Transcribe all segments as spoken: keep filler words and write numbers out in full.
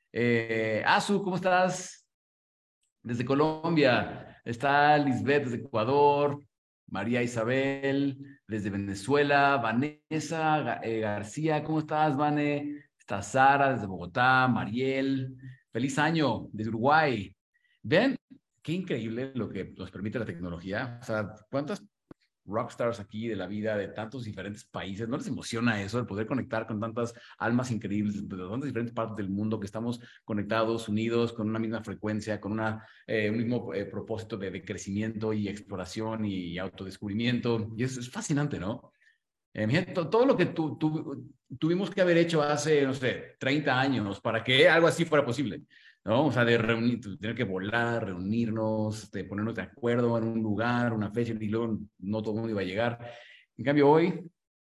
Eh, Azu, ¿cómo estás? Desde Colombia. Está Lisbeth desde Ecuador. María Isabel desde Venezuela. Vanessa Ga- eh, García, ¿cómo estás, Vane? Está Sara desde Bogotá. Mariel. Feliz año desde Uruguay. Ven, qué increíble lo que nos permite la tecnología. O sea, ¿cuántas rockstars aquí de la vida de tantos diferentes países? ¿No les emociona eso, el poder conectar con tantas almas increíbles de tantas diferentes partes del mundo, que estamos conectados, unidos, con una misma frecuencia, con una, eh, un mismo eh, propósito de, de, crecimiento y exploración y autodescubrimiento? Y es, es fascinante, ¿no? Eh, gente, to- todo lo que tu, tu, tuvimos que haber hecho hace, no sé, treinta años para que algo así fuera posible, ¿no? O sea, de reunir, tener que volar, reunirnos, de ponernos de acuerdo en un lugar, una fecha, y luego no todo el mundo iba a llegar. En cambio, hoy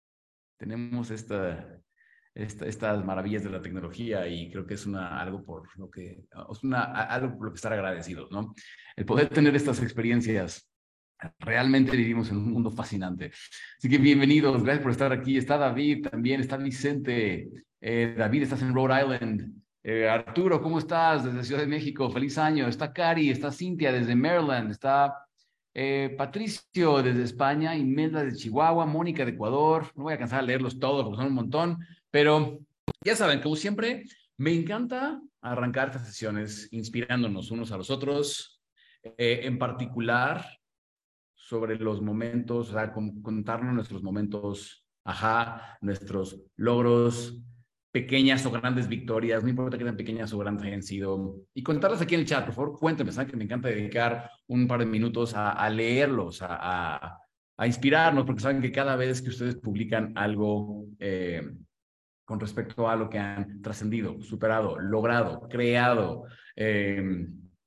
tenemos esta, esta, estas maravillas de la tecnología, y creo que es una, algo por lo que, es una, algo por lo que estar agradecidos, ¿no? El poder tener estas experiencias. Realmente vivimos en un mundo fascinante. Así que bienvenidos, gracias por estar aquí. Está David también, está Vicente. Eh, David, estás en Rhode Island. Eh, Arturo, ¿cómo estás? Desde Ciudad de México, feliz año. Está Cari, está Cintia desde Maryland, está eh, Patricio desde España, Imelda de Chihuahua, Mónica de Ecuador. No voy a cansar de leerlos todos porque son un montón, pero ya saben, como siempre, me encanta arrancar estas sesiones inspirándonos unos a los otros, eh, en particular sobre los momentos, o sea, con, contarnos nuestros momentos, ajá, nuestros logros, pequeñas o grandes victorias, no importa que tan pequeñas o grandes hayan sido, y contarlas aquí en el chat. Por favor, cuéntenme, saben que me encanta dedicar un par de minutos a, a leerlos, a, a, a, inspirarnos, porque saben que cada vez que ustedes publican algo eh, con respecto a lo que han trascendido, superado, logrado, creado, eh,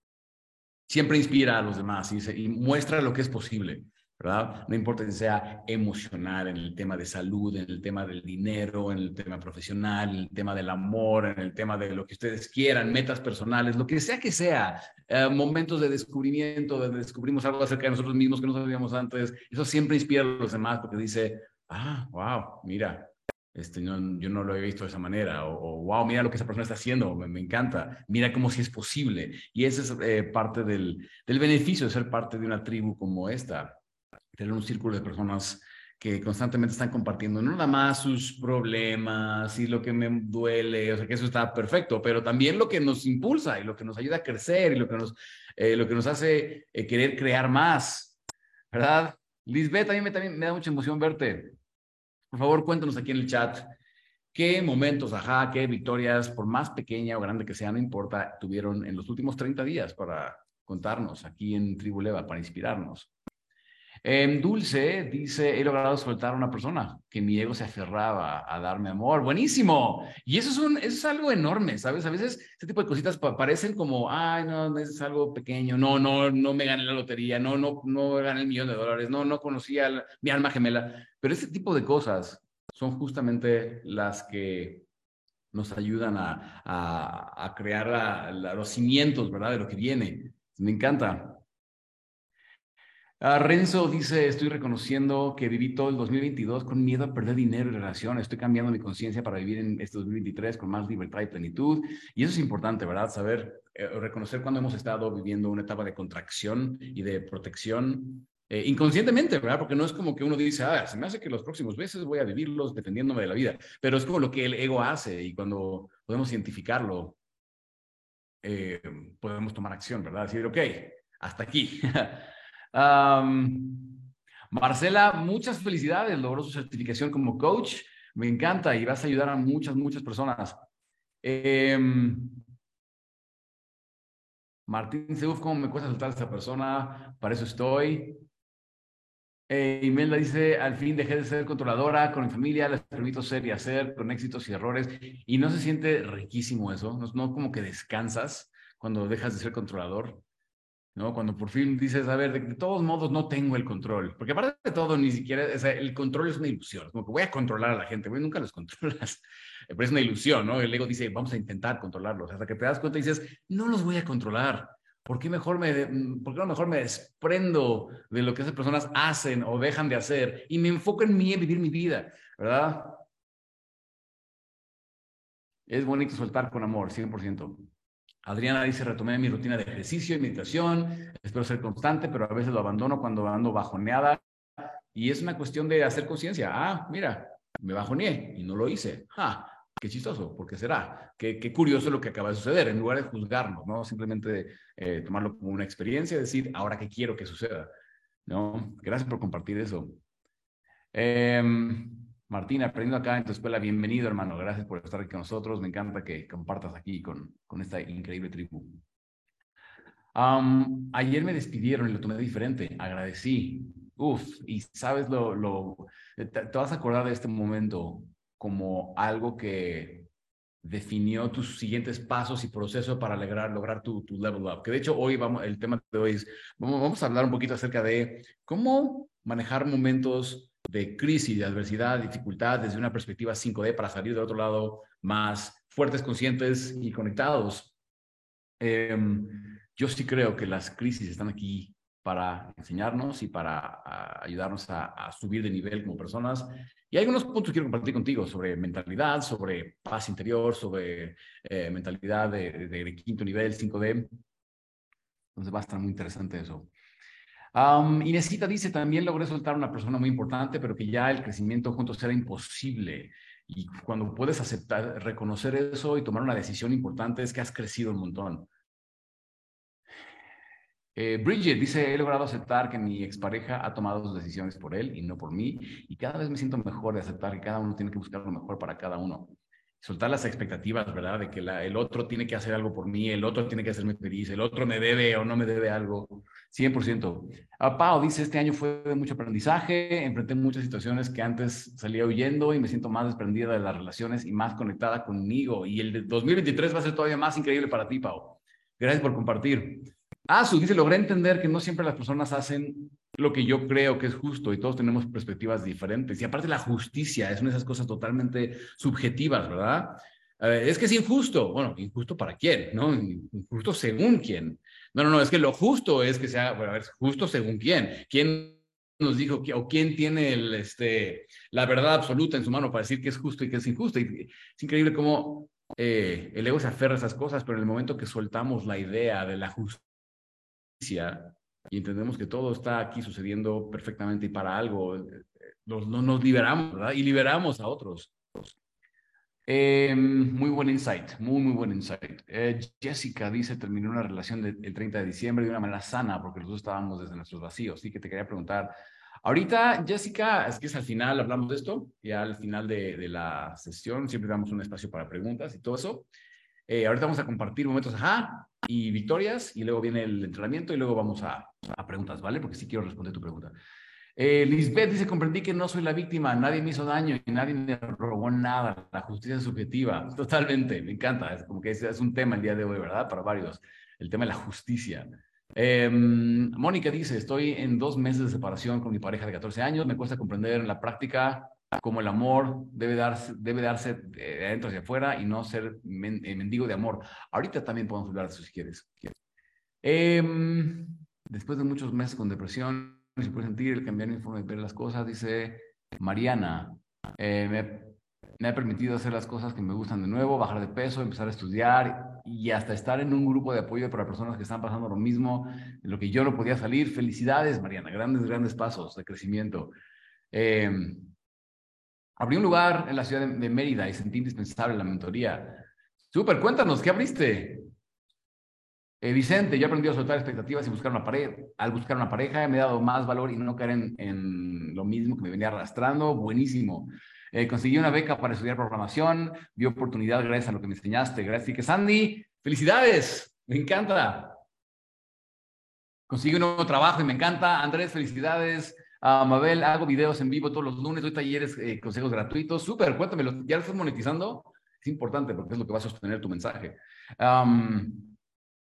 siempre inspira a los demás y, se, y muestra lo que es posible, ¿verdad? No importa si sea emocional, en el tema de salud, en el tema del dinero, en el tema profesional, en el tema del amor, en el tema de lo que ustedes quieran, metas personales, lo que sea que sea, eh, momentos de descubrimiento, donde descubrimos algo acerca de nosotros mismos que no sabíamos antes. Eso siempre inspira a los demás, porque dice, ah, wow, mira, este, no, yo no lo he visto de esa manera, o, o, wow, mira lo que esa persona está haciendo, me, me encanta, mira cómo si es posible. Y ese es eh, parte del, del beneficio de ser parte de una tribu como esta, tener un círculo de personas que constantemente están compartiendo no nada más sus problemas y lo que me duele, o sea, que eso está perfecto, pero también lo que nos impulsa y lo que nos ayuda a crecer y lo que nos, eh, lo que nos hace eh, querer crear más, ¿verdad? Lisbeth, a mí me, también me da mucha emoción verte. Por favor, cuéntanos aquí en el chat qué momentos, ajá, qué victorias, por más pequeña o grande que sea, no importa, tuvieron en los últimos treinta días para contarnos aquí en Tribu Leva, para inspirarnos. Eh, Dulce dice, he logrado soltar a una persona que mi ego se aferraba a darme amor. Buenísimo. Y eso es, un, eso es algo enorme, ¿sabes? A veces este tipo de cositas pa parecen como, ay, no, es algo pequeño, no, no, no me gané la lotería, no, no, no gané el millón de dólares, no, no conocí a mi alma gemela. Pero este tipo de cosas son justamente las que nos ayudan a, a, a crear la, la, los cimientos, ¿verdad? De lo que viene. Me encanta. Uh, Renzo dice, estoy reconociendo que viví todo el dos mil veintidós con miedo a perder dinero y relaciones. Estoy cambiando mi conciencia para vivir en este dos mil veintitrés con más libertad y plenitud. Y eso es importante, ¿verdad? Saber, eh, reconocer cuando hemos estado viviendo una etapa de contracción y de protección eh, inconscientemente, ¿verdad? Porque no es como que uno dice, ah, se me hace que los próximos meses voy a vivirlos defendiéndome de la vida. Pero es como lo que el ego hace, y cuando podemos identificarlo, eh, podemos tomar acción, ¿verdad? Decir, ok, hasta aquí. um, Marcela, muchas felicidades, logró su certificación como coach, me encanta y vas a ayudar a muchas, muchas personas. Eh, Martín Seuf, ¿cómo me cuesta soltar a esta persona? Para eso estoy. Eh, Imelda dice, al fin dejé de ser controladora con mi familia, les permito ser y hacer con éxitos y errores. Y no se siente riquísimo eso, no, no como que descansas cuando dejas de ser controlador. ¿No? Cuando por fin dices, a ver, de, de todos modos no tengo el control, porque aparte de todo, ni siquiera, o sea, el control es una ilusión, como que voy a controlar a la gente, güey, nunca los controlas, pero es una ilusión, ¿no? El ego dice, vamos a intentar controlarlos, hasta que te das cuenta y dices, no los voy a controlar. ¿Por qué mejor me, por qué no mejor me desprendo de lo que esas personas hacen o dejan de hacer y me enfoco en mí, en vivir mi vida, ¿verdad? Es bonito soltar con amor, cien por ciento. Adriana dice, retomé mi rutina de ejercicio y meditación, espero ser constante, pero a veces lo abandono cuando ando bajoneada y es una cuestión de hacer conciencia. Ah, mira, me bajoneé y no lo hice. Ah, qué chistoso, ¿por qué será? Qué, qué curioso lo que acaba de suceder, en lugar de juzgarnos, ¿no? Simplemente eh, tomarlo como una experiencia y decir, ahora qué quiero que suceda, ¿no? Gracias por compartir eso. Eh, Martín, aprendiendo acá en tu escuela, bienvenido, hermano. Gracias por estar aquí con nosotros. Me encanta que compartas aquí con, con esta increíble tribu. Um, ayer me despidieron y lo tomé diferente. Agradecí. Uf, y sabes, lo, lo te, te vas a acordar de este momento como algo que definió tus siguientes pasos y proceso para lograr, lograr tu, tu level up. Que de hecho hoy vamos, el tema de hoy es, vamos, vamos a hablar un poquito acerca de cómo manejar momentos de crisis, de adversidad, dificultad desde una perspectiva cinco D para salir del otro lado más fuertes, conscientes y conectados. Eh, yo sí creo que las crisis están aquí para enseñarnos y para a, ayudarnos a, a subir de nivel como personas. Y hay algunos puntos que quiero compartir contigo sobre mentalidad, sobre paz interior, sobre eh, mentalidad de, de, de quinto nivel, cinco D. Entonces va a estar muy interesante eso. Um, Inesita dice, también logré soltar a una persona muy importante, pero que ya el crecimiento juntos era imposible. Y cuando puedes aceptar, reconocer eso y tomar una decisión importante, es que has crecido un montón. Eh, Bridget dice, he logrado aceptar que mi expareja ha tomado sus decisiones por él y no por mí, y cada vez me siento mejor de aceptar que cada uno tiene que buscar lo mejor para cada uno. Soltar las expectativas, ¿verdad? De que la, el otro tiene que hacer algo por mí, el otro tiene que hacerme feliz, el otro me debe o no me debe algo, cien por ciento. Ah, Pau dice, este año fue de mucho aprendizaje, enfrenté muchas situaciones que antes salía huyendo y me siento más desprendida de las relaciones y más conectada conmigo. Y el de dos mil veintitrés va a ser todavía más increíble para ti, Pau. Gracias por compartir. Ah, su dice, logré entender que no siempre las personas hacen lo que yo creo que es justo y todos tenemos perspectivas diferentes. Y aparte la justicia es una de esas cosas totalmente subjetivas, ¿verdad? Eh, es que es injusto. Bueno, ¿injusto para quién? ¿No? Injusto según quién. No, no, no, es que lo justo es que sea, bueno, a ver, justo según quién. ¿Quién nos dijo que, o quién tiene el, este, la verdad absoluta en su mano para decir que es justo y que es injusto? Y es increíble cómo eh, el ego se aferra a esas cosas, pero en el momento que soltamos la idea de la justicia, y entendemos que todo está aquí sucediendo perfectamente y para algo, nos, nos liberamos, ¿verdad? Y liberamos a otros. Eh, muy buen insight, muy, muy buen insight. Eh, Jessica dice, terminó una relación de, el treinta de diciembre de una manera sana porque los dos estábamos desde nuestros vacíos. Así que te quería preguntar, ahorita, Jessica, es que es al final, hablamos de esto, ya al final de, de la sesión, siempre damos un espacio para preguntas y todo eso. Eh, ahorita vamos a compartir momentos, ajá, y victorias, y luego viene el entrenamiento y luego vamos a, a preguntas, ¿vale? Porque sí quiero responder tu pregunta. Eh, Lisbeth dice, comprendí que no soy la víctima, nadie me hizo daño y nadie me robó nada, la justicia es subjetiva, totalmente, me encanta, es como que es, es un tema el día de hoy, ¿verdad? Para varios, el tema de la justicia. Eh, Mónica dice, estoy en dos meses de separación con mi pareja de catorce años, me cuesta comprender en la práctica cómo el amor debe darse, debe darse de adentro hacia afuera y no ser men, eh, mendigo de amor. Ahorita también podemos hablar de eso si quieres. Eh, después de muchos meses con depresión, se puede sentir el cambiar mi forma de ver las cosas, dice Mariana, eh, me, me ha permitido hacer las cosas que me gustan de nuevo, bajar de peso, empezar a estudiar y hasta estar en un grupo de apoyo para personas que están pasando lo mismo, de lo que yo no podía salir. Felicidades, Mariana, grandes, grandes pasos de crecimiento. Eh, abrí un lugar en la ciudad de, de Mérida y sentí indispensable la mentoría. Súper, cuéntanos, ¿qué abriste? Eh, Vicente, yo aprendí a soltar expectativas y buscar una pareja. Al buscar una pareja me he dado más valor y no caer en, en lo mismo que me venía arrastrando. Buenísimo. Eh, conseguí una beca para estudiar programación. Vi oportunidad gracias a lo que me enseñaste. Gracias. Que Sandy, felicidades. Me encanta. Conseguí un nuevo trabajo y me encanta. Andrés, felicidades. Uh, Mabel, hago videos en vivo todos los lunes, doy talleres, eh, consejos gratuitos. Súper, cuéntamelo. ¿Ya lo estás monetizando? Es importante porque es lo que va a sostener tu mensaje. Um,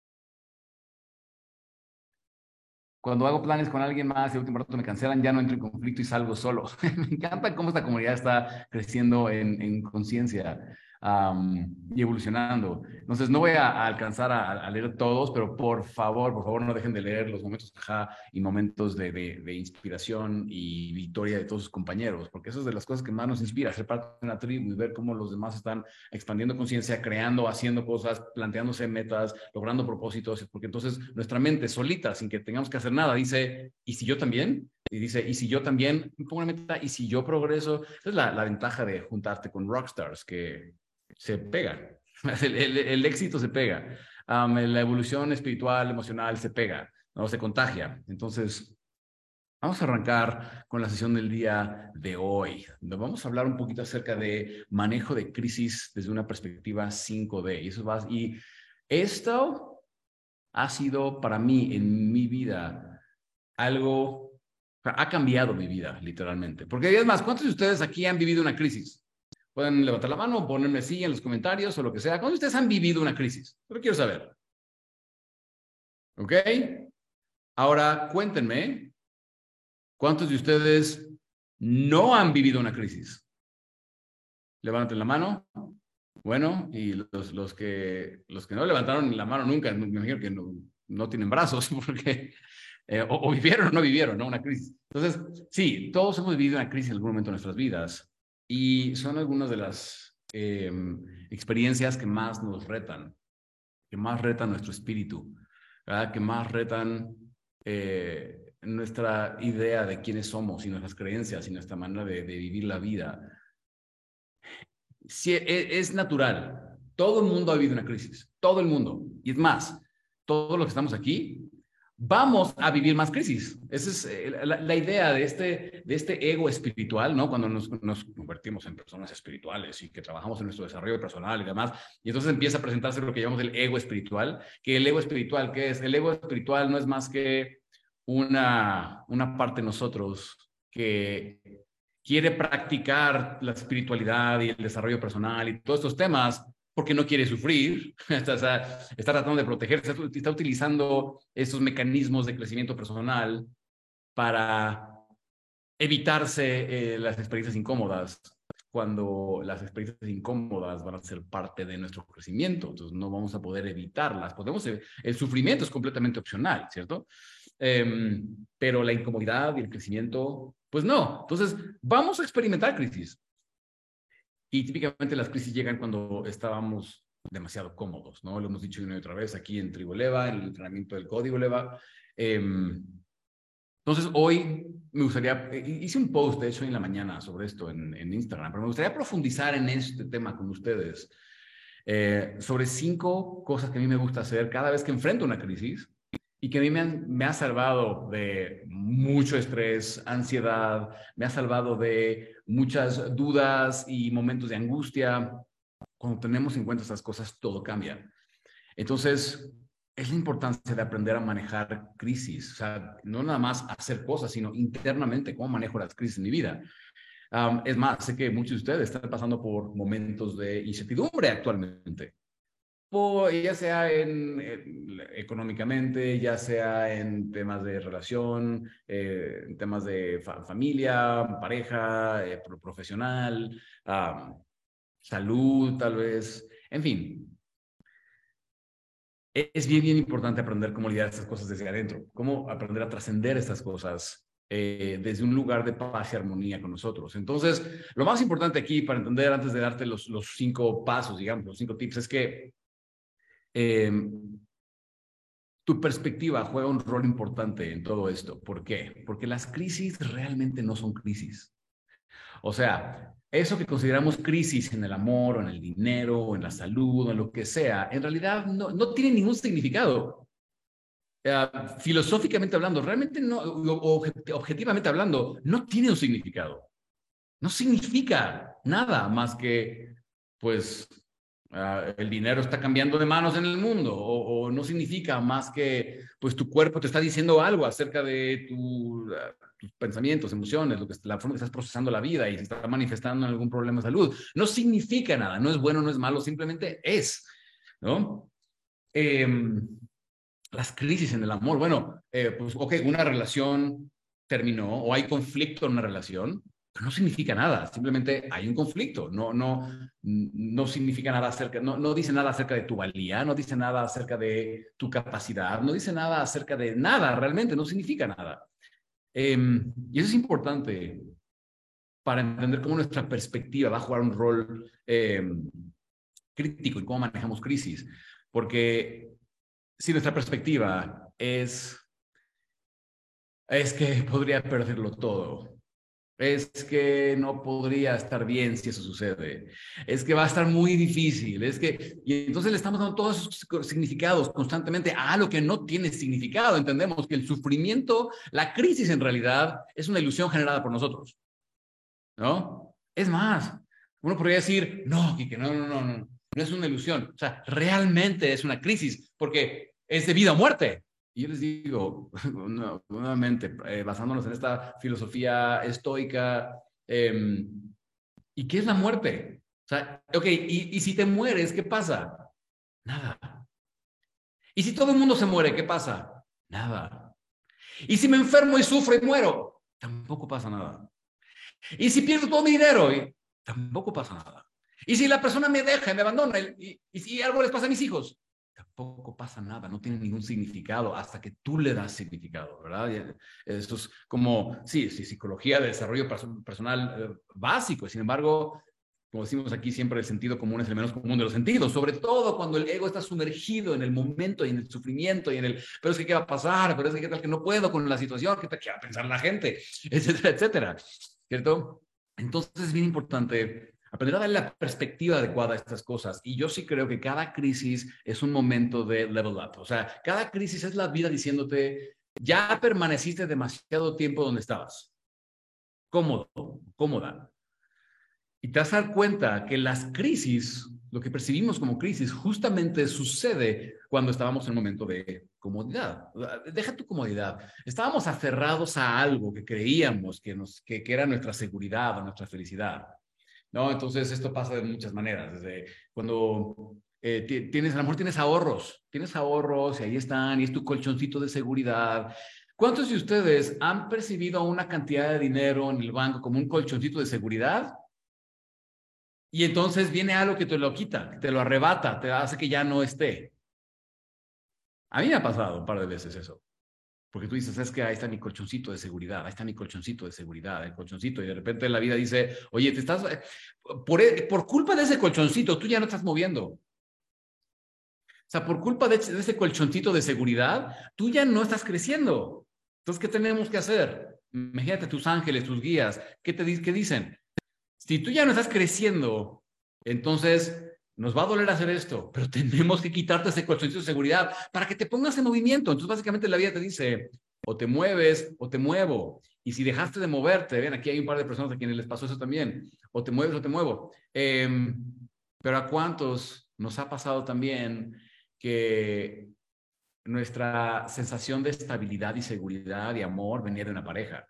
Cuando hago planes con alguien más y a último rato me cancelan, ya no entro en conflicto y salgo solo. Me encanta cómo esta comunidad está creciendo en, en conciencia. um, y evolucionando. Entonces, no voy a, a alcanzar a, a, leer todos, pero por favor, por favor, no dejen de leer los momentos ajá, y momentos de, de, de inspiración y victoria de todos sus compañeros, porque eso es de las cosas que más nos inspira, ser parte de una tribu y ver cómo los demás están expandiendo conciencia, creando, haciendo cosas, planteándose metas, logrando propósitos, porque entonces nuestra mente solita, sin que tengamos que hacer nada, dice, ¿y si yo también? Y dice, ¿y si yo también pongo una meta? ¿Y si yo progreso? Esa es la, la ventaja de juntarte con rockstars, que se pegan. El, el, el éxito se pega. Um, la evolución espiritual, emocional se pega, ¿no? Se contagia. Entonces, vamos a arrancar con la sesión del día de hoy, donde vamos a hablar un poquito acerca de manejo de crisis desde una perspectiva cinco D. Y, eso va, y esto ha sido para mí en mi vida algo, ha cambiado mi vida, literalmente. Porque es más, ¿cuántos de ustedes aquí han vivido una crisis? Pueden levantar la mano o ponerme sí en los comentarios o lo que sea. ¿Cuántos de ustedes han vivido una crisis? Lo quiero saber. ¿Ok? Ahora, cuéntenme, ¿cuántos de ustedes no han vivido una crisis? Levanten la mano. Bueno, y los, los, que, los que no levantaron la mano nunca, me imagino que no, no tienen brazos, porque eh, o, o vivieron o no vivieron, ¿no? Una crisis. Entonces, sí, todos hemos vivido una crisis en algún momento de nuestras vidas y son algunas de las eh, experiencias que más nos retan, que más retan nuestro espíritu, ¿verdad? Que más retan eh, nuestra idea de quiénes somos y nuestras creencias y nuestra manera de, de vivir la vida. Sí, es, es natural. Todo el mundo ha vivido una crisis, todo el mundo. Y es más, todos los que estamos aquí vamos a vivir más crisis. Esa es eh, la, la idea de este, de este ego espiritual, ¿no? Cuando nos, nos convertimos en personas espirituales y que trabajamos en nuestro desarrollo personal y demás. Y entonces empieza a presentarse lo que llamamos el ego espiritual. Que el ego espiritual, ¿qué es? El ego espiritual no es más que una, una parte de nosotros que quiere practicar la espiritualidad y el desarrollo personal y todos estos temas porque no quiere sufrir, está, está, está tratando de protegerse, está utilizando estos mecanismos de crecimiento personal para evitarse eh, las experiencias incómodas, cuando las experiencias incómodas van a ser parte de nuestro crecimiento, entonces no vamos a poder evitarlas. Podemos, el sufrimiento es completamente opcional, ¿cierto? Eh, pero la incomodidad y el crecimiento, pues no. Entonces, vamos a experimentar crisis. Y típicamente las crisis llegan cuando estábamos demasiado cómodos, ¿no? Lo hemos dicho una y otra vez aquí en Tribu Leva, en el entrenamiento del código Leva. Eh, entonces, hoy me gustaría, hice un post, de hecho, en la mañana sobre esto en, en Instagram, pero me gustaría profundizar en este tema con ustedes, eh, sobre cinco cosas que a mí me gusta hacer cada vez que enfrento una crisis y que a mí me, han, me ha salvado de mucho estrés, ansiedad, me ha salvado de muchas dudas y momentos de angustia. Cuando tenemos en cuenta estas cosas, todo cambia. Entonces, es la importancia de aprender a manejar crisis, o sea, no nada más hacer cosas, sino internamente, cómo manejo las crisis en mi vida. Um, es más, sé que muchos de ustedes están pasando por momentos de incertidumbre actualmente, por, ya sea en, en, económicamente, ya sea en temas de relación, eh, en temas de fa familia, pareja, eh, profesional, um, salud tal vez, en fin. Es bien, bien importante aprender cómo lidiar estas cosas desde adentro, cómo aprender a trascender estas cosas eh, desde un lugar de paz y armonía con nosotros. Entonces, lo más importante aquí para entender, antes de darte los, los cinco pasos, digamos, los cinco tips, es que eh, tu perspectiva juega un rol importante en todo esto. ¿Por qué? Porque las crisis realmente no son crisis. O sea, eso que consideramos crisis en el amor, o en el dinero, o en la salud, o en lo que sea, en realidad no, no tiene ningún significado. Uh, filosóficamente hablando, realmente no, o objetivamente hablando, no tiene un significado. No significa nada más que, pues, uh, el dinero está cambiando de manos en el mundo, o, o, no significa más que, pues, tu cuerpo te está diciendo algo acerca de tu, uh, tus pensamientos, emociones, lo que, la forma que estás procesando la vida y se está manifestando en algún problema de salud. No significa nada, no es bueno, no es malo, simplemente es, ¿no? Eh, Las crisis en el amor. Bueno, eh, pues, ok, una relación terminó o hay conflicto en una relación. no significa nada, simplemente hay un conflicto, no, no, no significa nada acerca, no, no dice nada acerca de tu valía, no dice nada acerca de tu capacidad, no dice nada acerca de nada, realmente no significa nada. Eh, y eso es importante para entender cómo nuestra perspectiva va a jugar un rol eh, crítico en cómo manejamos crisis, porque si nuestra perspectiva es, es que podría perderlo todo, es que no podría estar bien si eso sucede. Es que va a estar muy difícil. Es que, y entonces le estamos dando todos esos significados constantemente a algo que no tiene significado. Entendemos que el sufrimiento, la crisis en realidad es una ilusión generada por nosotros, ¿no? Es más, uno podría decir, no, Quique, no, no, no, no, no es una ilusión. O sea, realmente es una crisis porque es de vida o muerte. Y yo les digo, no, nuevamente, eh, basándonos en esta filosofía estoica, eh, ¿y qué es la muerte? O sea, ok, y, y si te mueres, ¿qué pasa? Nada. ¿Y si todo el mundo se muere, qué pasa? Nada. ¿Y si me enfermo y sufro y muero? Tampoco pasa nada. ¿Y si pierdo todo mi dinero? Y tampoco pasa nada. ¿Y si la persona me deja y me abandona? ¿Y, y si algo les pasa a mis hijos? Tampoco pasa nada, no tiene ningún significado hasta que tú le das significado, ¿verdad? Esto es como, sí, sí, psicología de desarrollo personal eh, básico, sin embargo, como decimos aquí, siempre el sentido común es el menos común de los sentidos, sobre todo cuando el ego está sumergido en el momento y en el sufrimiento y en el, pero es que qué va a pasar, pero es que qué tal que no puedo con la situación, qué tal que va a pensar la gente, etcétera, etcétera, ¿cierto? Entonces es bien importante aprender a darle la perspectiva adecuada a estas cosas. Y yo sí creo que cada crisis es un momento de level up. O sea, cada crisis es la vida diciéndote, ya permaneciste demasiado tiempo donde estabas. Cómodo, cómoda. Y te vas a dar cuenta que las crisis, lo que percibimos como crisis, justamente sucede cuando estábamos en un momento de comodidad. Deja tu comodidad. Estábamos aferrados a algo que creíamos que, nos, que, que era nuestra seguridad o nuestra felicidad. ¿No? Entonces esto pasa de muchas maneras. Desde cuando eh, tienes, a lo mejor tienes ahorros, tienes ahorros y ahí están y es tu colchoncito de seguridad. ¿Cuántos de ustedes han percibido una cantidad de dinero en el banco como un colchoncito de seguridad? Y entonces viene algo que te lo quita, que te lo arrebata, te hace que ya no esté. A mí me ha pasado un par de veces eso. Porque tú dices, es que ahí está mi colchoncito de seguridad, ahí está mi colchoncito de seguridad, el colchoncito, y de repente la vida dice, oye, te estás, por, por culpa de ese colchoncito, tú ya no estás moviendo. O sea, por culpa de, de ese colchoncito de seguridad, tú ya no estás creciendo. Entonces, ¿qué tenemos que hacer? Imagínate tus ángeles, tus guías, ¿qué te qué dicen? Si tú ya no estás creciendo, entonces nos va a doler hacer esto, pero tenemos que quitarte ese colchoncito de seguridad para que te pongas en movimiento. Entonces, básicamente la vida te dice, o te mueves o te muevo. Y si dejaste de moverte, ven, aquí hay un par de personas a quienes les pasó eso también, o te mueves o te muevo. Eh, pero ¿a cuántos nos ha pasado también que nuestra sensación de estabilidad y seguridad y amor venía de una pareja?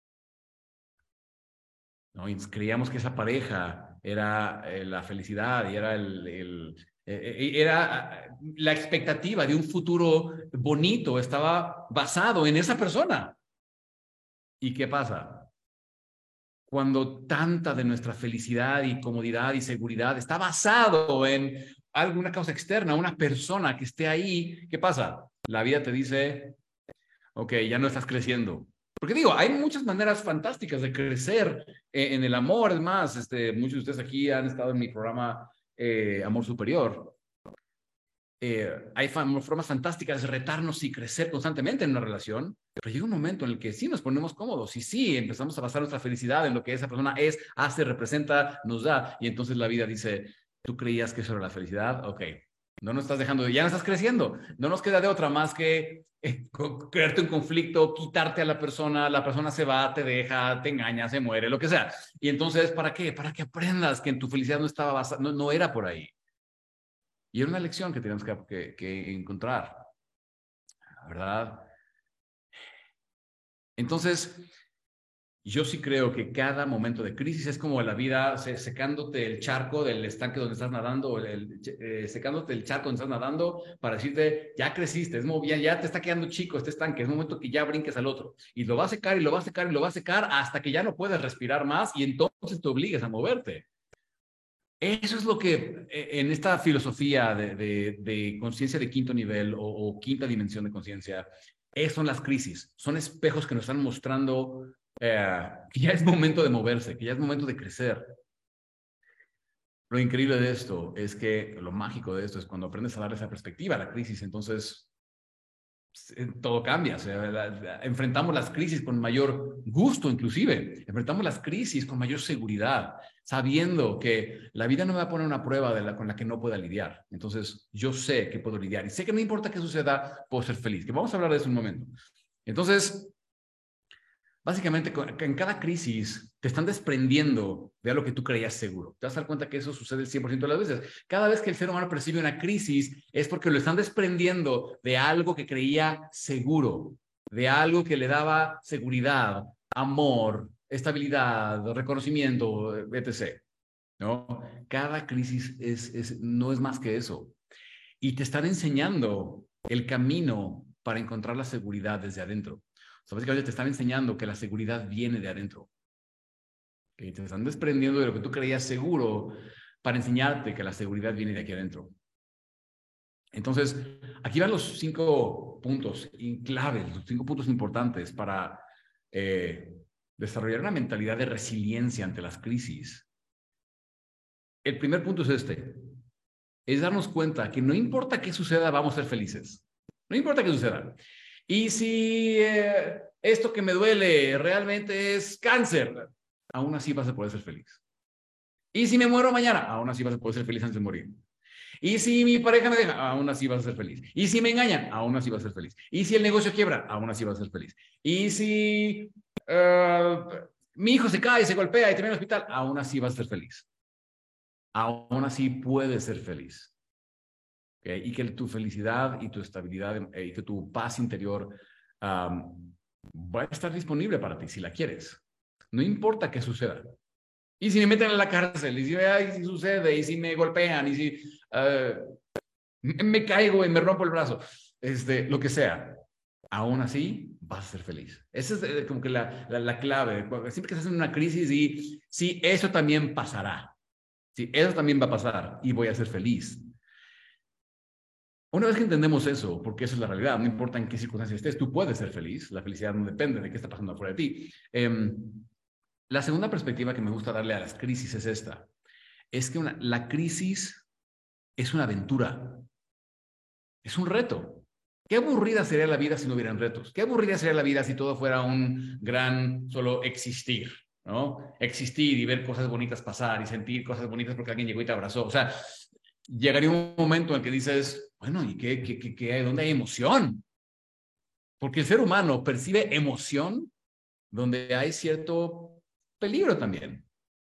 ¿No? Y creíamos que esa pareja era eh, la felicidad y era, el, el eh, eh, era la expectativa de un futuro bonito, estaba basado en esa persona. ¿Y qué pasa? Cuando tanta de nuestra felicidad y comodidad y seguridad está basado en alguna causa externa, una persona que esté ahí, ¿qué pasa? La vida te dice, ok, ya no estás creciendo. Porque digo, hay muchas maneras fantásticas de crecer eh, en el amor. Es más, este, muchos de ustedes aquí han estado en mi programa eh, Amor Superior. Eh, hay formas fantásticas de retarnos y crecer constantemente en una relación, pero llega un momento en el que sí nos ponemos cómodos y sí empezamos a basar nuestra felicidad en lo que esa persona es, hace, representa, nos da, y entonces la vida dice, ¿tú creías que eso era la felicidad? Ok, no nos estás dejando, ya no estás creciendo, no nos queda de otra más que eh, crearte un conflicto, quitarte a la persona, la persona se va, te deja, te engaña, se muere, lo que sea. Y entonces, ¿para qué? Para que aprendas que en tu felicidad no estaba basada, no, no era por ahí. Y era una lección que teníamos que, que, que encontrar, ¿verdad? Entonces, yo sí creo que cada momento de crisis es como la vida se, secándote el charco del estanque donde estás nadando, el, el, eh, secándote el charco donde estás nadando para decirte, ya creciste, es muy bien, ya te está quedando chico este estanque, es momento que ya brinques al otro. Y lo va a secar y lo va a secar y lo va a secar hasta que ya no puedes respirar más y entonces te obligues a moverte. Eso es lo que en esta filosofía de, de, de conciencia de quinto nivel o, o quinta dimensión de conciencia, son las crisis, son espejos que nos están mostrando eh, que ya es momento de moverse, que ya es momento de crecer. Lo increíble de esto es que lo mágico de esto es cuando aprendes a darle esa perspectiva a la crisis, entonces todo cambia. O sea, la, la, enfrentamos las crisis con mayor gusto, inclusive. Enfrentamos las crisis con mayor seguridad, sabiendo que la vida no me va a poner una prueba de la, con la que no pueda lidiar. Entonces, yo sé que puedo lidiar y sé que no importa qué suceda, puedo ser feliz. Que vamos a hablar de eso en un momento. Entonces, básicamente, en cada crisis te están desprendiendo de algo que tú creías seguro. Te vas a dar cuenta que eso sucede el cien por ciento de las veces. Cada vez que el ser humano percibe una crisis es porque lo están desprendiendo de algo que creía seguro, de algo que le daba seguridad, amor, estabilidad, reconocimiento, etcétera. ¿No? Cada crisis es, es, no es más que eso. Y te están enseñando el camino para encontrar la seguridad desde adentro. O sea, básicamente te están enseñando que la seguridad viene de adentro. Que te están desprendiendo de lo que tú creías seguro para enseñarte que la seguridad viene de aquí adentro. Entonces, aquí van los cinco puntos claves, los cinco puntos importantes para eh, desarrollar una mentalidad de resiliencia ante las crisis. El primer punto es este, es darnos cuenta que no importa qué suceda, vamos a ser felices. No importa qué suceda. Y si eh, esto que me duele realmente es cáncer, aún así vas a poder ser feliz. Y si me muero mañana, aún así vas a poder ser feliz antes de morir. Y si mi pareja me deja, aún así vas a ser feliz. Y si me engañan, aún así vas a ser feliz. Y si el negocio quiebra, aún así vas a ser feliz. Y si uh, mi hijo se cae, se golpea y termina en el hospital, aún así vas a ser feliz. Aún así puedes ser feliz. ¿Okay? Y que tu felicidad y tu estabilidad y que tu paz interior um, va a estar disponible para ti si la quieres. No importa qué suceda. Y si me meten en la cárcel, y si, ay, si sucede, y si me golpean, y si uh, me caigo y me rompo el brazo, este, lo que sea, aún así vas a ser feliz. Esa es eh, como que la, la, la clave. Siempre que estás en una crisis y sí, eso también pasará. Sí, eso también va a pasar y voy a ser feliz. Una vez que entendemos eso, porque eso es la realidad, no importa en qué circunstancias estés, tú puedes ser feliz. La felicidad no depende de qué está pasando afuera de ti. Eh, la segunda perspectiva que me gusta darle a las crisis es esta. Es que una, la crisis es una aventura. Es un reto. Qué aburrida sería la vida si no hubieran retos. Qué aburrida sería la vida si todo fuera un gran solo existir, ¿no? Existir y ver cosas bonitas pasar y sentir cosas bonitas porque alguien llegó y te abrazó. O sea, llegaría un momento en el que dices, bueno, ¿y qué, qué, qué, qué, dónde hay emoción? Porque el ser humano percibe emoción donde hay cierto peligro también.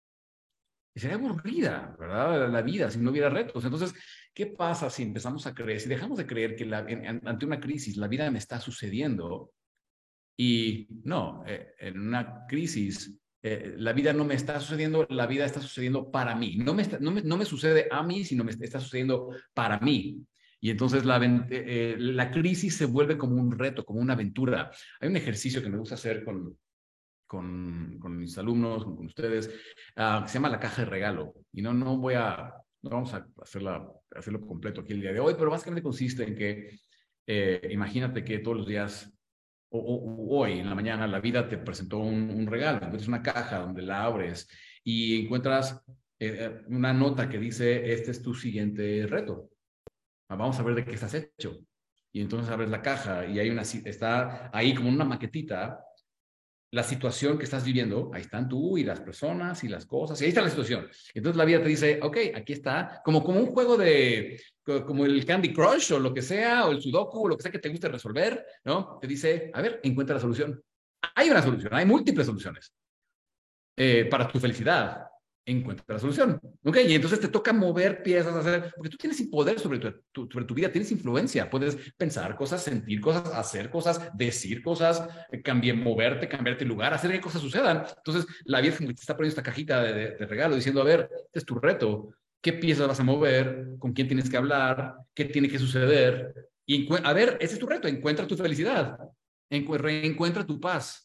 Y sería aburrida, ¿verdad? La vida si no hubiera retos. Entonces, ¿qué pasa si empezamos a creer, si dejamos de creer que la, en, ante una crisis la vida me está sucediendo? Y no, eh, en una crisis eh, la vida no me está sucediendo, la vida está sucediendo para mí. No me, está, no me, no me sucede a mí, sino me está sucediendo para mí. Y entonces la, eh, la crisis se vuelve como un reto, como una aventura. Hay un ejercicio que me gusta hacer con, con, con mis alumnos, con, con ustedes, uh, que se llama la caja de regalo. Y no, no voy a, no vamos a hacerla, hacerlo completo aquí el día de hoy, pero básicamente consiste en que eh, imagínate que todos los días o, o, hoy en la mañana la vida te presentó un, un regalo, entonces una caja donde la abres y encuentras eh, una nota que dice, este es tu siguiente reto. Vamos a ver de qué estás hecho. Y entonces abres la caja y hay una, está ahí como una maquetita la situación que estás viviendo, ahí están tú y las personas y las cosas, y ahí está la situación. Entonces la vida te dice, ok, aquí está, como, como un juego de, como el Candy Crush o lo que sea, o el Sudoku, o lo que sea que te guste resolver, ¿no? Te dice, a ver, encuentra la solución. Hay una solución, hay múltiples soluciones eh, para tu felicidad. encuentra la solución. ¿Ok? Y entonces te toca mover piezas, hacer, porque tú tienes poder sobre tu, tu, sobre tu vida, tienes influencia, puedes pensar cosas, sentir cosas, hacer cosas, decir cosas, cambiar, moverte, cambiarte de lugar, hacer que cosas sucedan. Entonces, la vida te está poniendo esta cajita de, de, de regalo diciendo, a ver, este es tu reto, ¿qué piezas vas a mover? ¿Con quién tienes que hablar? ¿Qué tiene que suceder? Y a ver, ese es tu reto, encuentra tu felicidad, reencuentra tu paz.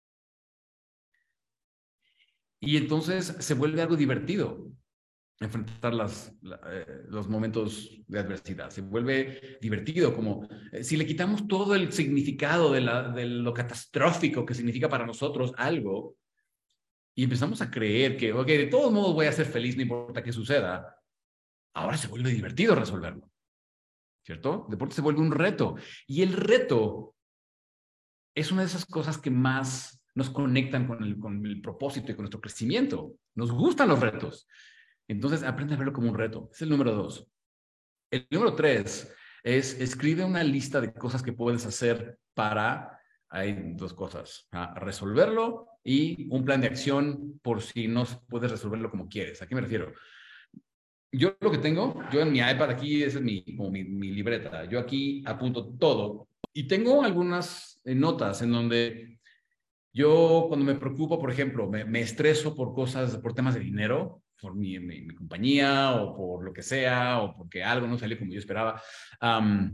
Y entonces se vuelve algo divertido enfrentar las, la, eh, los momentos de adversidad. Se vuelve divertido, como eh, si le quitamos todo el significado de, la, de lo catastrófico que significa para nosotros algo y empezamos a creer que, ok, de todos modos voy a ser feliz, no importa qué suceda, ahora se vuelve divertido resolverlo, ¿cierto? De pronto se vuelve un reto. Y el reto es una de esas cosas que más nos conectan con el, con el propósito y con nuestro crecimiento. Nos gustan los retos. Entonces, aprende a verlo como un reto. Es el número dos. El número tres es escribe una lista de cosas que puedes hacer para, hay dos cosas, ¿ah? Resolverlo y un plan de acción por si no puedes resolverlo como quieres. ¿A qué me refiero? Yo lo que tengo, yo en mi iPad aquí, esa es mi, como mi, mi libreta, yo aquí apunto todo y tengo algunas eh, notas en donde yo cuando me preocupo, por ejemplo, me, me estreso por cosas, por temas de dinero, por mi, mi, mi, compañía o por lo que sea, o porque algo no salió como yo esperaba. Um,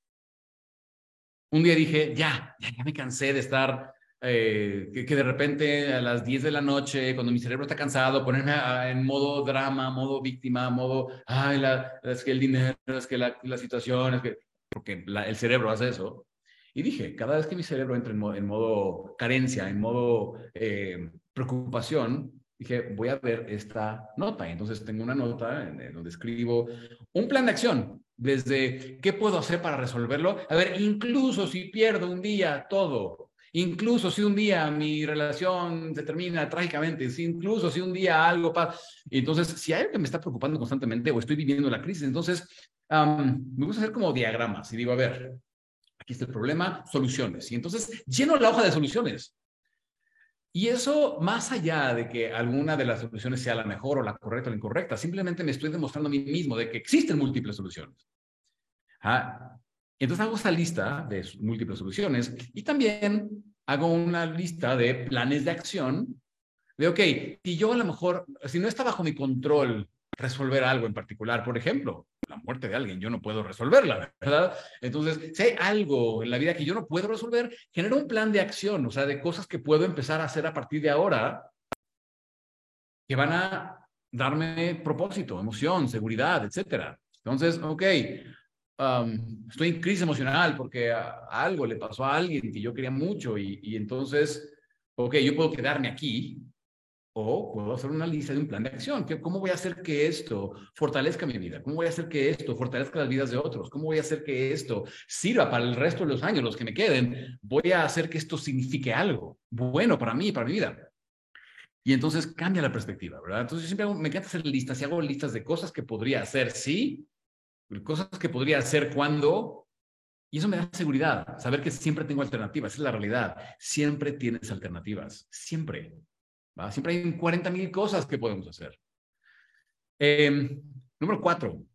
un día dije, ya, ya, ya me cansé de estar, eh, que, que, de repente a las diez de la noche, cuando mi cerebro está cansado, ponerme a, en modo drama, modo víctima, modo, ay, la, es que el dinero, es que la, la situación, es que, porque la, el cerebro hace eso. Y dije, cada vez que mi cerebro entra en modo, en modo carencia, en modo eh, preocupación, dije, voy a ver esta nota. Y entonces tengo una nota en, en donde escribo un plan de acción, desde qué puedo hacer para resolverlo. A ver, incluso si pierdo un día todo, incluso si un día mi relación se termina trágicamente, si incluso si un día algo pasa. Entonces, si hay algo que me está preocupando constantemente o estoy viviendo la crisis, entonces um, me gusta hacer como diagramas y digo, a ver, aquí está el problema, soluciones. Y entonces lleno la hoja de soluciones. Y eso, más allá de que alguna de las soluciones sea la mejor o la correcta o la incorrecta, simplemente me estoy demostrando a mí mismo de que existen múltiples soluciones. ¿Ah? Entonces hago esa lista de múltiples soluciones y también hago una lista de planes de acción de, ok, si yo a lo mejor, si no está bajo mi control resolver algo en particular, por ejemplo, la muerte de alguien, yo no puedo resolverla, ¿verdad? Entonces, si hay algo en la vida que yo no puedo resolver, genero un plan de acción, o sea, de cosas que puedo empezar a hacer a partir de ahora que van a darme propósito, emoción, seguridad, etcétera. Entonces, ok, um, estoy en crisis emocional porque a, a algo le pasó a alguien que yo quería mucho y, y entonces, ok, yo puedo quedarme aquí o puedo hacer una lista de un plan de acción. ¿Cómo voy a hacer que esto fortalezca mi vida? ¿Cómo voy a hacer que esto fortalezca las vidas de otros? ¿Cómo voy a hacer que esto sirva para el resto de los años, los que me queden? Voy a hacer que esto signifique algo bueno para mí, para mi vida. Y entonces cambia la perspectiva, ¿verdad? Entonces yo siempre hago, me encanta hacer listas y hago listas de cosas que podría hacer sí, cosas que podría hacer cuando, y eso me da seguridad, saber que siempre tengo alternativas, esa es la realidad. Siempre tienes alternativas, siempre. ¿Va? Siempre hay cuarenta mil cosas que podemos hacer. Eh, número cuatro.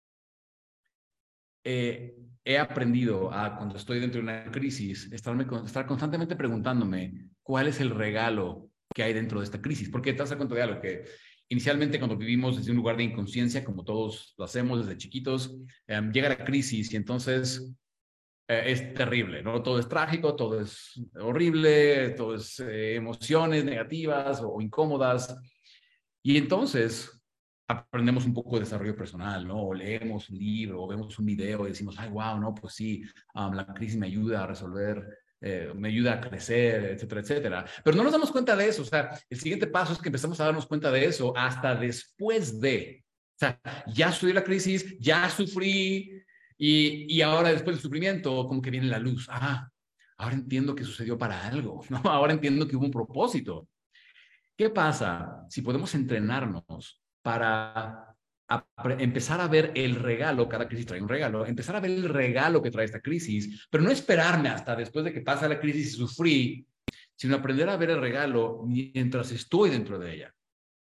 Eh, he aprendido a, cuando estoy dentro de una crisis, estarme, estar constantemente preguntándome cuál es el regalo que hay dentro de esta crisis. Porque te das cuenta de algo que inicialmente cuando vivimos desde un lugar de inconsciencia, como todos lo hacemos desde chiquitos, eh, llega la crisis y entonces eh, es terrible, ¿no? Todo es trágico, todo es horrible, todo es eh, emociones negativas o, o incómodas. Y entonces aprendemos un poco de desarrollo personal, ¿no? O leemos un libro, o vemos un video y decimos, ay, wow, no, pues sí, um, la crisis me ayuda a resolver, eh, me ayuda a crecer, etcétera, etcétera. Pero no nos damos cuenta de eso. O sea, el siguiente paso es que empezamos a darnos cuenta de eso hasta después de. O sea, ya estudié la crisis, ya sufrí, y, y ahora después del sufrimiento, como que viene la luz. Ah, ahora entiendo que sucedió para algo, ¿no? Ahora entiendo que hubo un propósito. ¿Qué pasa si podemos entrenarnos para empezar a ver el regalo? Cada crisis trae un regalo, empezar a ver el regalo que trae esta crisis, pero no esperarme hasta después de que pasa la crisis y sufrí, sino aprender a ver el regalo mientras estoy dentro de ella.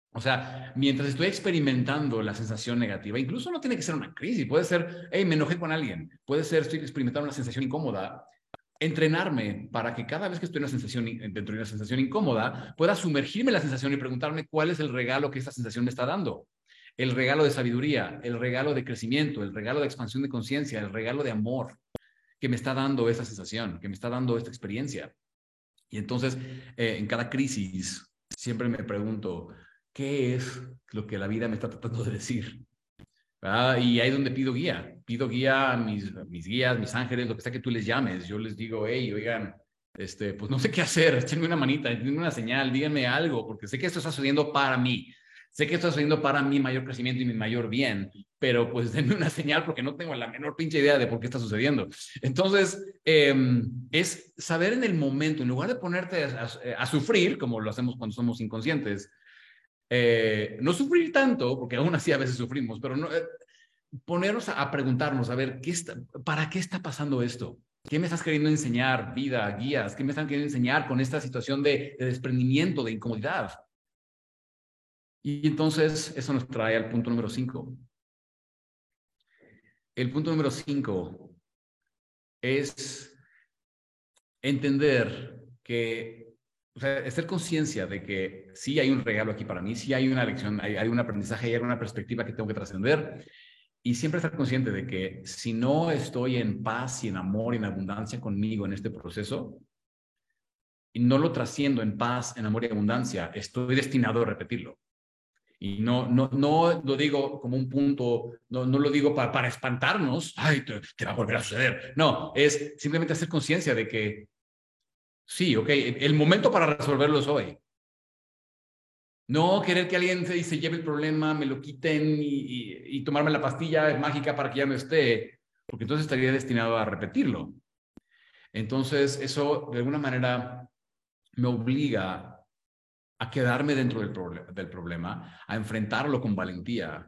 O sea, mientras estoy experimentando la sensación negativa, incluso no tiene que ser una crisis, puede ser, hey, me enojé con alguien, puede ser, estoy experimentando una sensación incómoda, entrenarme para que cada vez que estoy en una sensación, dentro de una sensación incómoda, pueda sumergirme en la sensación y preguntarme cuál es el regalo que esta sensación me está dando. El regalo de sabiduría, el regalo de crecimiento, el regalo de expansión de conciencia, el regalo de amor que me está dando esa sensación, que me está dando esta experiencia. Y entonces, eh, en cada crisis, siempre me pregunto, ¿qué es lo que la vida me está tratando de decir? ¿Verdad? Y ahí es donde pido guía. Pido guía a mis, mis guías, mis ángeles, lo que sea que tú les llames. Yo les digo, hey, oigan, este, pues no sé qué hacer, échenme una manita, échenme una señal, díganme algo, porque sé que esto está sucediendo para mí. Sé que esto está sucediendo para mi mayor crecimiento y mi mayor bien, pero pues denme una señal porque no tengo la menor pinche idea de por qué está sucediendo. Entonces, eh, es saber en el momento, en lugar de ponerte a, a, a sufrir, como lo hacemos cuando somos inconscientes, eh, no sufrir tanto, porque aún así a veces sufrimos, pero no, eh, ponernos a, a preguntarnos, a ver, ¿qué está, ¿para qué está pasando esto? ¿Qué me estás queriendo enseñar, vida, guías? ¿Qué me están queriendo enseñar con esta situación de, de desprendimiento, de incomodidad? Y entonces eso nos trae al punto número cinco. El punto número cinco es entender que, o sea, hacer conciencia de que sí hay un regalo aquí para mí, sí hay una lección, hay, hay un aprendizaje, hay una perspectiva que tengo que trascender. Y siempre estar consciente de que si no estoy en paz y en amor y en abundancia conmigo en este proceso, y no lo trasciendo en paz, en amor y abundancia, estoy destinado a repetirlo. Y no, no, no lo digo como un punto, no, no lo digo para, para espantarnos, ay, te, te va a volver a suceder. No, es simplemente hacer conciencia de que sí, ok, el momento para resolverlo es hoy. No querer que alguien se, se lleve el problema, me lo quiten y, y, y tomarme la pastilla mágica para que ya no esté, porque entonces estaría destinado a repetirlo. Entonces, eso de alguna manera me obliga a quedarme dentro del, proble del problema, a enfrentarlo con valentía,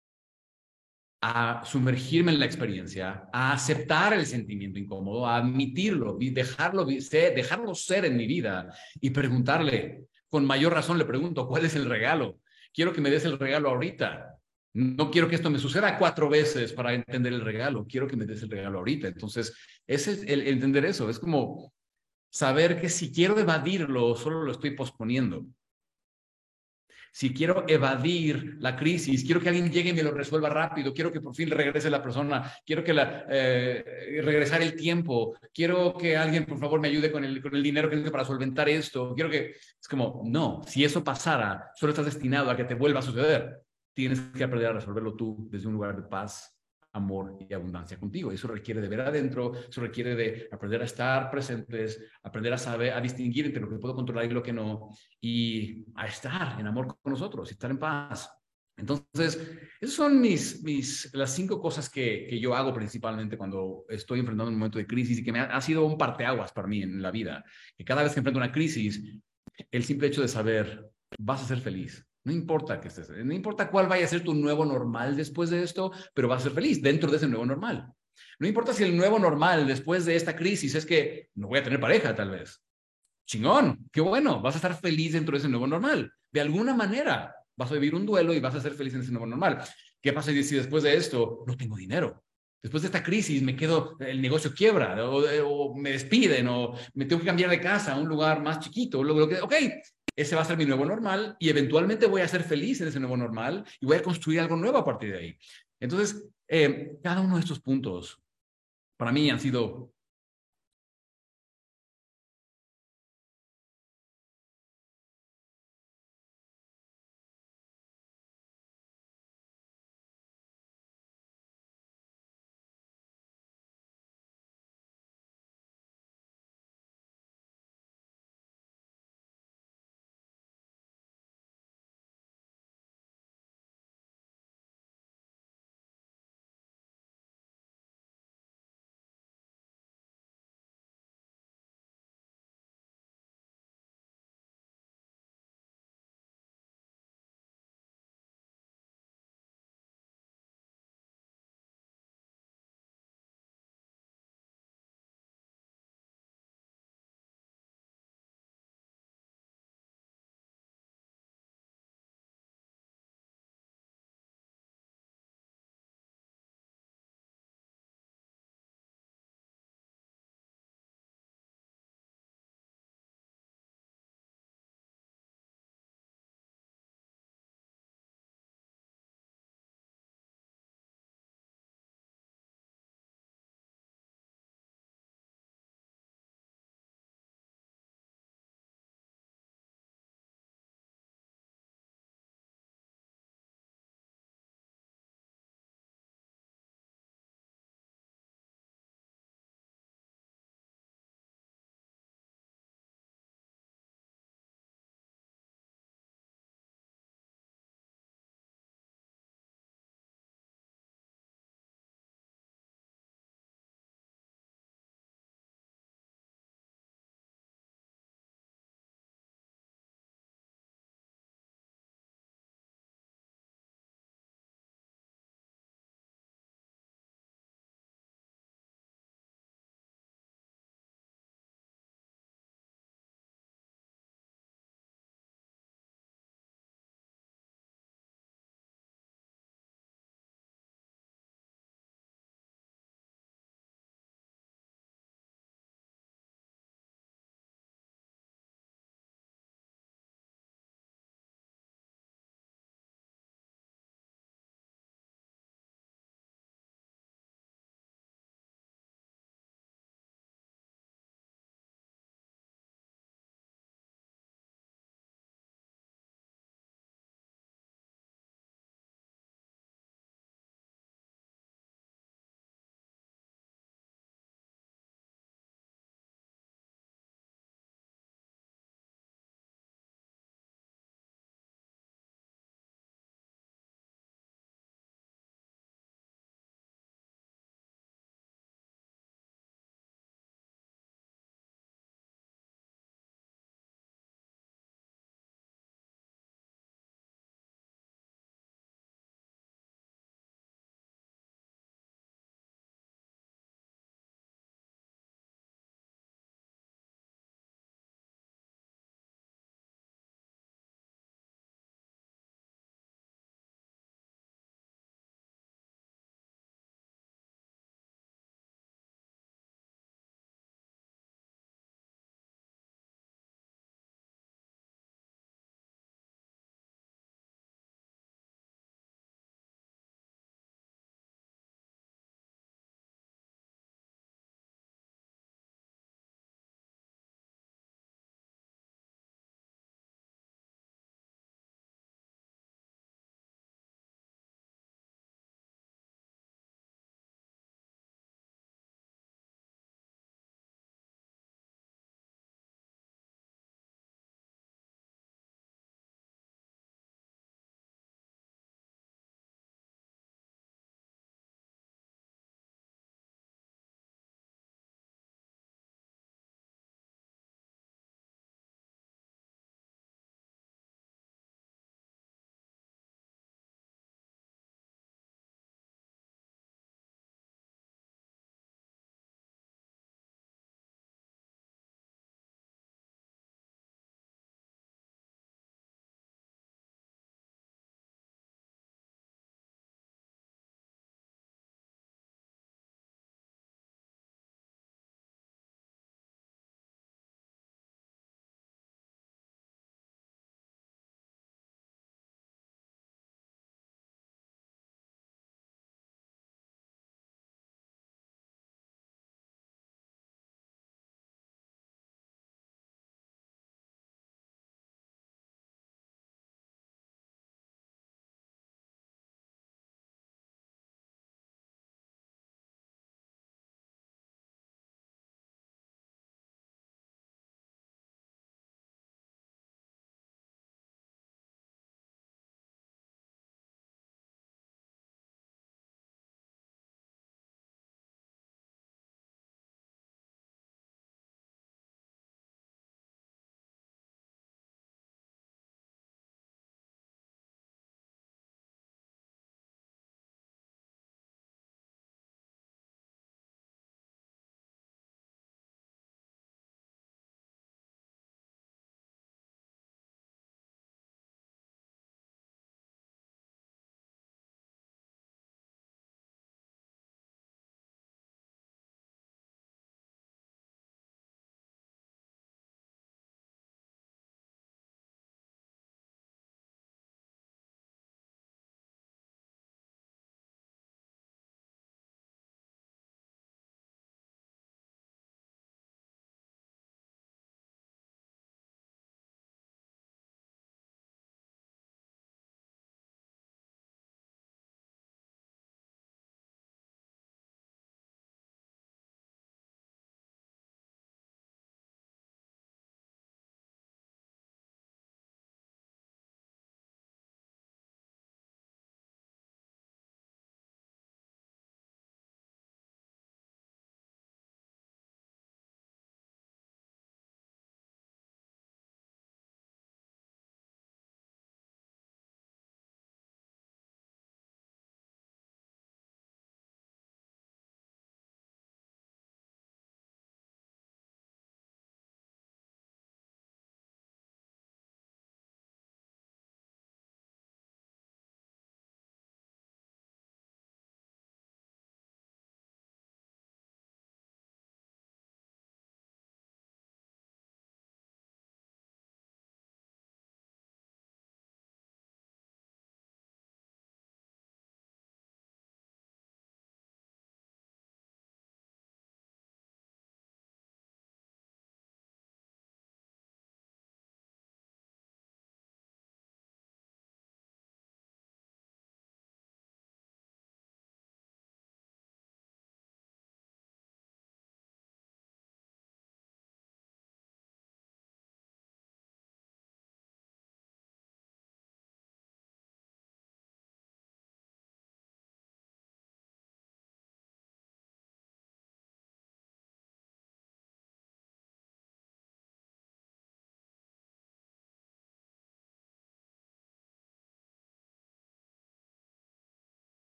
a sumergirme en la experiencia, a aceptar el sentimiento incómodo, a admitirlo, dejarlo, dejarlo ser en mi vida y preguntarle, con mayor razón le pregunto, ¿cuál es el regalo? Quiero que me des el regalo ahorita. No quiero que esto me suceda cuatro veces para entender el regalo. Quiero que me des el regalo ahorita. Entonces, ese es el entender eso. Es como saber que si quiero evadirlo, solo lo estoy posponiendo. Si quiero evadir la crisis, quiero que alguien llegue y me lo resuelva rápido, quiero que por fin regrese la persona, quiero que la, eh, regresar el tiempo, quiero que alguien por favor me ayude con el, con el dinero que necesito para solventar esto, quiero que, es como, no, si eso pasara, solo estás destinado a que te vuelva a suceder. Tienes que aprender a resolverlo tú desde un lugar de paz, amor y abundancia contigo. Eso requiere de ver adentro, eso requiere de aprender a estar presentes, aprender a saber, a distinguir entre lo que puedo controlar y lo que no, y a estar en amor con nosotros, y estar en paz. Entonces, esas son mis, mis, las cinco cosas que, que yo hago principalmente cuando estoy enfrentando un momento de crisis y que me ha, ha sido un parteaguas para mí en la vida. Que cada vez que enfrento una crisis, el simple hecho de saber, vas a ser feliz. No importa que estés, no importa cuál vaya a ser tu nuevo normal después de esto, pero vas a ser feliz dentro de ese nuevo normal. No importa si el nuevo normal después de esta crisis es que no voy a tener pareja, tal vez. Chingón, qué bueno, vas a estar feliz dentro de ese nuevo normal. De alguna manera vas a vivir un duelo y vas a ser feliz en ese nuevo normal. ¿Qué pasa si después de esto no tengo dinero? Después de esta crisis me quedo, el negocio quiebra, o, o me despiden, o me tengo que cambiar de casa a un lugar más chiquito. Lo, lo que, ok, ese va a ser mi nuevo normal y eventualmente voy a ser feliz en ese nuevo normal y voy a construir algo nuevo a partir de ahí. Entonces, eh, cada uno de estos puntos para mí han sido